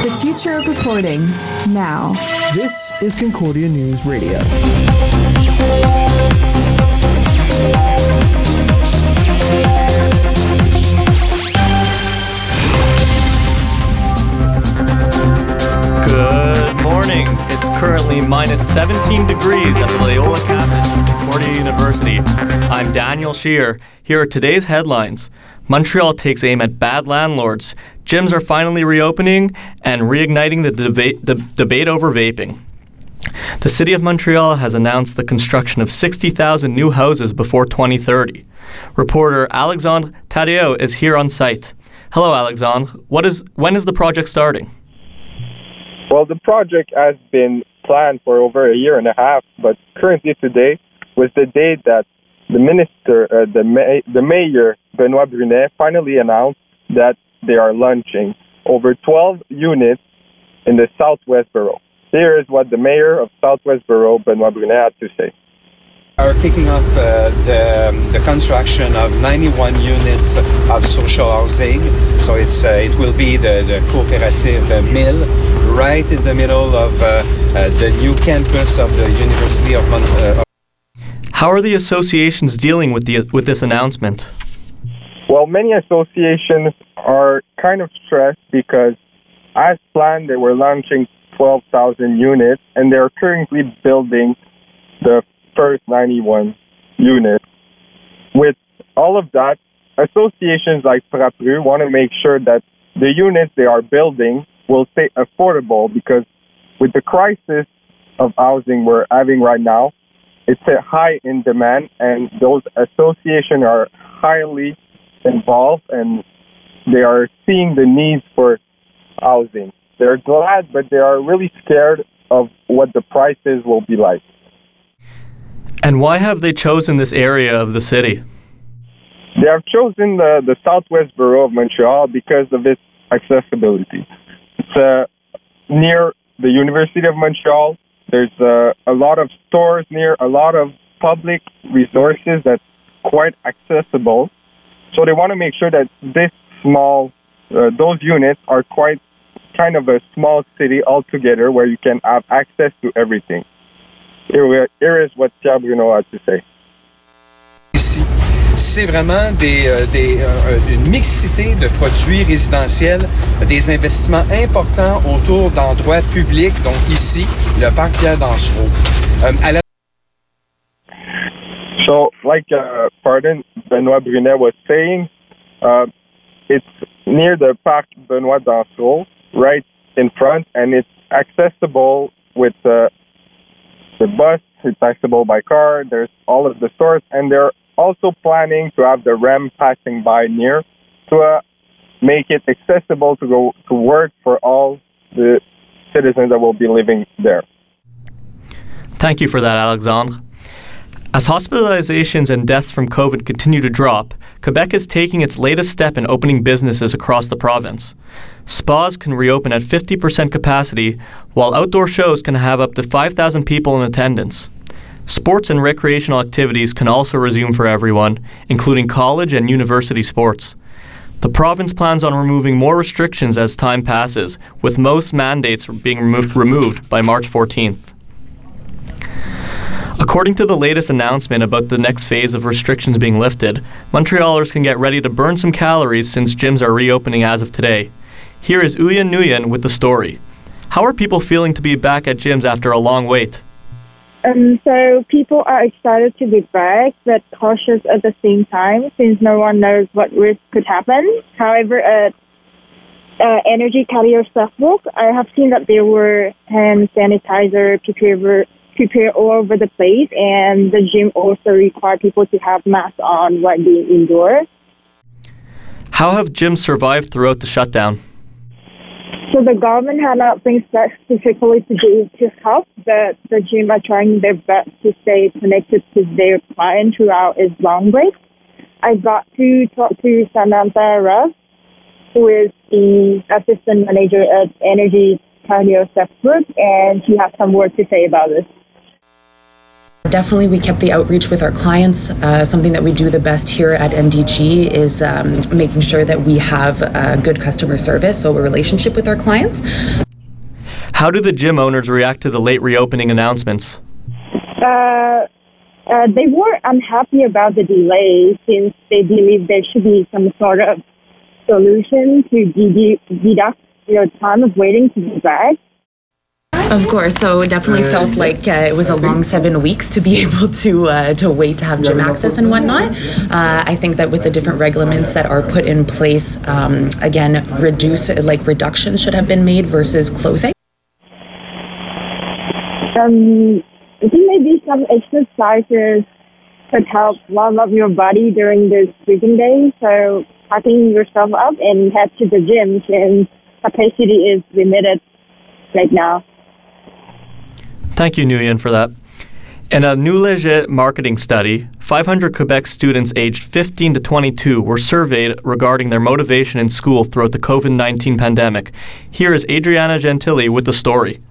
The future of reporting, now. This is Concordia News Radio. Good morning. It's currently minus 17 degrees at the Loyola campus of Concordia University. I'm Daniel Shear. Here are today's headlines. Montreal takes aim at bad landlords. Gyms are finally reopening and reigniting the debate over vaping. The City of Montreal has announced the construction of 60,000 new houses before 2030. Reporter Alexandre Tadeo is here on site. Hello, Alexandre. When is the project starting? Well, the project has been planned for over a year and a half, but currently today was the day that the mayor, Benoit Brunet, finally announced that they are launching over 12 units in the Southwest Borough. Here is what the mayor of Southwest Borough, Benoit Brunet, had to say. Are kicking off the construction of 91 units of social housing. So it will be the cooperative mill right in the middle of the new campus of the University of Montreal. How are the associations dealing with this announcement? Well, many associations are kind of stressed because, as planned, they were launching 12,000 units, and they're currently building the first 91 units. With all of that, associations like Frappru want to make sure that the units they are building will stay affordable, because with the crisis of housing we're having right now, it's high in demand, and those associations are highly involved, and they are seeing the needs for housing. They're glad, but they are really scared of what the prices will be like. And why have they chosen this area of the city? They have chosen the Southwest Borough of Montreal because of its accessibility. It's near the University of Montreal. There's a lot of stores near, a lot of public resources that's quite accessible. So they want to make sure that those units are quite kind of a small city altogether where you can have access to everything. Here is what Pierre Bruno had to say. Ici, c'est vraiment une mixité de produits résidentiels, des investissements importants autour d'endroits publics, donc ici, le parc Pierre Dansereau. So, like Benoit Brunet was saying, it's near the Parc Benoit Dansereau, right in front, and it's accessible with the bus, it's accessible by car, there's all of the stores, and they're also planning to have the REM passing by near to make it accessible to go to work for all the citizens that will be living there. Thank you for that, Alexandre. As hospitalizations and deaths from COVID continue to drop, Quebec is taking its latest step in opening businesses across the province. Spas can reopen at 50% capacity, while outdoor shows can have up to 5,000 people in attendance. Sports and recreational activities can also resume for everyone, including college and university sports. The province plans on removing more restrictions as time passes, with most mandates being removed by March 14th. According to the latest announcement about the next phase of restrictions being lifted, Montrealers can get ready to burn some calories since gyms are reopening as of today. Here is Uyen Nguyen with the story. How are people feeling to be back at gyms after a long wait? So people are excited to be back, but cautious at the same time, since no one knows what risk could happen. However, at Energy Cardio Stuffbook, I have seen that there were hand sanitizer prepared all over the place, and the gym also required people to have masks on while being indoors. How have gyms survived throughout the shutdown? So the government had not been specifically to help, but the gym are trying their best to stay connected to their client throughout its long break. I got to talk to Samantha Ruff, who is the assistant manager at Energy Cardio Stuffbook, and she has some words to say about this. Definitely, we kept the outreach with our clients. Something that we do the best here at MDG is making sure that we have good customer service, so a relationship with our clients. How do the gym owners react to the late reopening announcements? They were unhappy about the delay since they believe there should be some sort of solution to deduct your time of waiting to be back. Of course, so it definitely felt like it was a long 7 weeks to be able to wait to have gym access and whatnot. I think that with the different regulations that are put in place, again, reductions should have been made versus closing. I think maybe some exercises could help warm up your body during this freezing day. So packing yourself up and head to the gym since capacity is limited right now. Thank you, Nguyen, for that. In a New Leger marketing study, 500 Quebec students aged 15 to 22 were surveyed regarding their motivation in school throughout the COVID-19 pandemic. Here is Adriana Gentili with the story.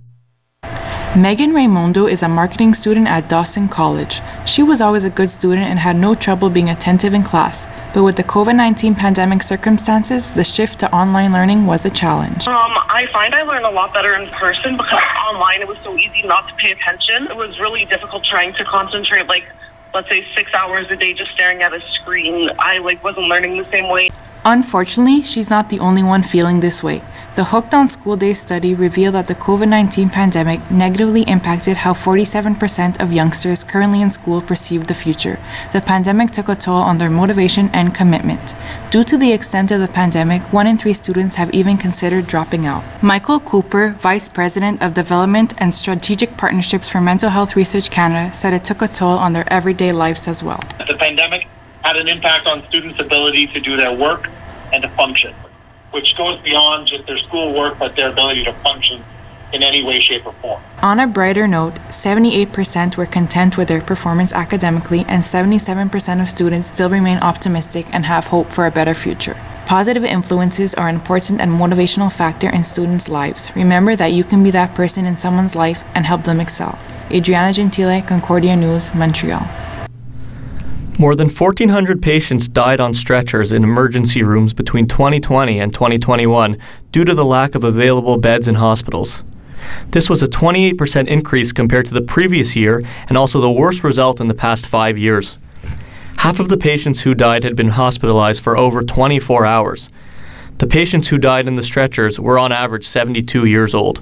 Megan Raymondo is a marketing student at Dawson College. She was always a good student and had no trouble being attentive in class. But with the COVID-19 pandemic circumstances, the shift to online learning was a challenge. I find I learn a lot better in person because online it was so easy not to pay attention. It was really difficult trying to concentrate, let's say 6 hours a day just staring at a screen. I wasn't learning the same way. Unfortunately, she's not the only one feeling this way. The Hooked on School Days study revealed that the COVID-19 pandemic negatively impacted how 47% of youngsters currently in school perceive the future. The pandemic took a toll on their motivation and commitment. Due to the extent of the pandemic, 1 in 3 students have even considered dropping out. Michael Cooper, Vice President of Development and Strategic Partnerships for Mental Health Research Canada, said it took a toll on their everyday lives as well. The pandemic had an impact on students' ability to do their work and to function, which goes beyond just their schoolwork, but their ability to function in any way, shape, or form. On a brighter note, 78% were content with their performance academically, and 77% of students still remain optimistic and have hope for a better future. Positive influences are an important and motivational factor in students' lives. Remember that you can be that person in someone's life and help them excel. Adriana Gentile, Concordia News, Montreal. More than 1,400 patients died on stretchers in emergency rooms between 2020 and 2021 due to the lack of available beds in hospitals. This was a 28% increase compared to the previous year and also the worst result in the past 5 years. Half of the patients who died had been hospitalized for over 24 hours. The patients who died in the stretchers were on average 72 years old.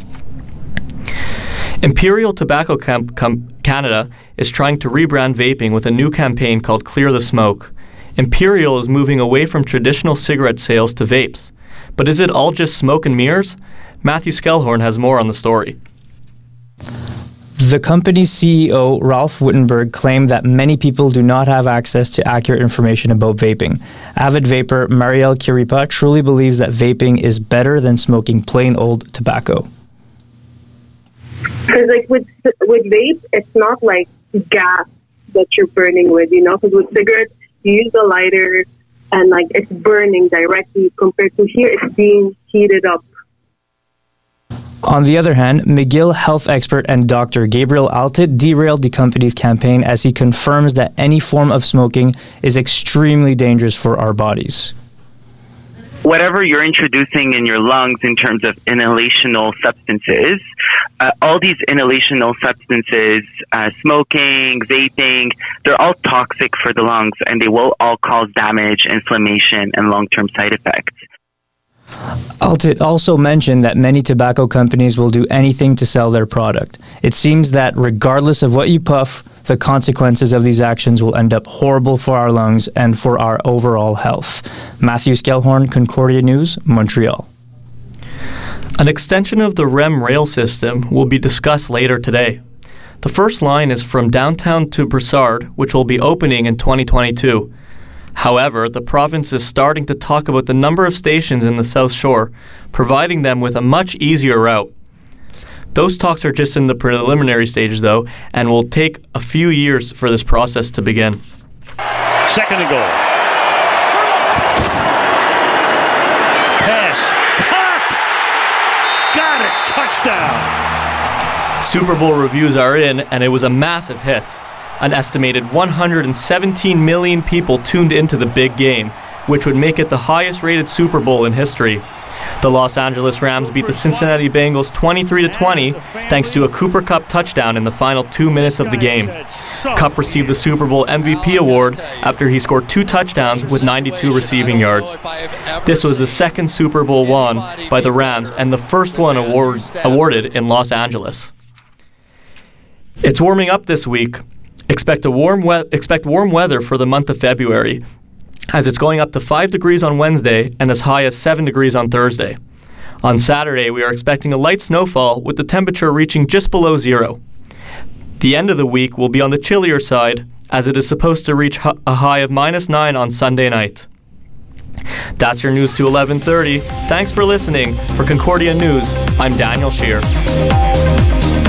Imperial Tobacco Canada is trying to rebrand vaping with a new campaign called Clear the Smoke. Imperial is moving away from traditional cigarette sales to vapes. But is it all just smoke and mirrors? Matthew Skellhorn has more on the story. The company's CEO, Ralph Wittenberg, claimed that many people do not have access to accurate information about vaping. Avid vapor Marielle Kiripa truly believes that vaping is better than smoking plain old tobacco. Because with vape, it's not like gas that you're burning with, because with cigarettes, you use a lighter and it's burning directly compared to here, it's being heated up. On the other hand, McGill health expert and Dr. Gabriel Altit derailed the company's campaign as he confirms that any form of smoking is extremely dangerous for our bodies. Whatever you're introducing in your lungs in terms of inhalational substances, all these inhalational substances, smoking, vaping, they're all toxic for the lungs and they will all cause damage, inflammation, and long-term side effects. Altit also mentioned that many tobacco companies will do anything to sell their product. It seems that regardless of what you puff, the consequences of these actions will end up horrible for our lungs and for our overall health. Matthew Skellhorn, Concordia News, Montreal. An extension of the REM rail system will be discussed later today. The first line is from downtown to Brossard, which will be opening in 2022. However, the province is starting to talk about the number of stations in the South Shore, providing them with a much easier route. Those talks are just in the preliminary stages, though, and will take a few years for this process to begin. Second and goal. Pass. Caught! Got it! Touchdown! Super Bowl reviews are in, and it was a massive hit. An estimated 117 million people tuned into the big game, which would make it the highest-rated Super Bowl in history. The Los Angeles Rams beat the Cincinnati Bengals 23-20 thanks to a Cooper Kupp touchdown in the final 2 minutes of the game. Kupp received the Super Bowl MVP award after he scored 2 touchdowns with 92 receiving yards. This was the second Super Bowl won by the Rams and the first one awarded in Los Angeles. It's warming up this week. Expect warm weather for the month of February, as it's going up to 5 degrees on Wednesday and as high as 7 degrees on Thursday. On Saturday, we are expecting a light snowfall with the temperature reaching just below 0. The end of the week will be on the chillier side, as it is supposed to reach a high of -9 on Sunday night. That's your news to 11:30. Thanks for listening. For Concordia News, I'm Daniel Scheer.